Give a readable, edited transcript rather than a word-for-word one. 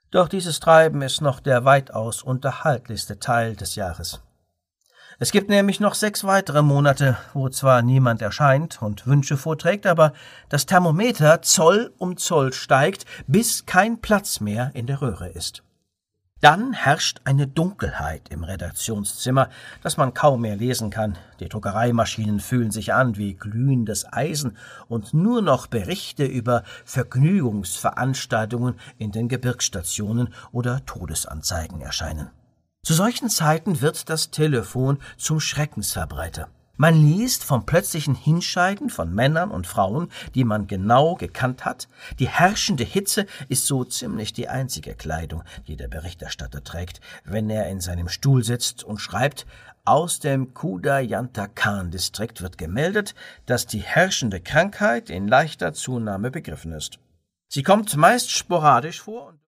Doch dieses Treiben ist noch der weitaus unterhaltlichste Teil des Jahres. Es gibt nämlich noch 6 weitere Monate, wo zwar niemand erscheint und Wünsche vorträgt, aber das Thermometer Zoll um Zoll steigt, bis kein Platz mehr in der Röhre ist. Dann herrscht eine Dunkelheit im Redaktionszimmer, dass man kaum mehr lesen kann. Die Druckereimaschinen fühlen sich an wie glühendes Eisen und nur noch Berichte über Vergnügungsveranstaltungen in den Gebirgsstationen oder Todesanzeigen erscheinen. Zu solchen Zeiten wird das Telefon zum Schreckensverbreiter. Man liest vom plötzlichen Hinscheiden von Männern und Frauen, die man genau gekannt hat. Die herrschende Hitze ist so ziemlich die einzige Kleidung, die der Berichterstatter trägt, wenn er in seinem Stuhl sitzt und schreibt: Aus dem Khuda-Yantakhan-Distrikt wird gemeldet, dass die herrschende Krankheit in leichter Zunahme begriffen ist. Sie kommt meist sporadisch vor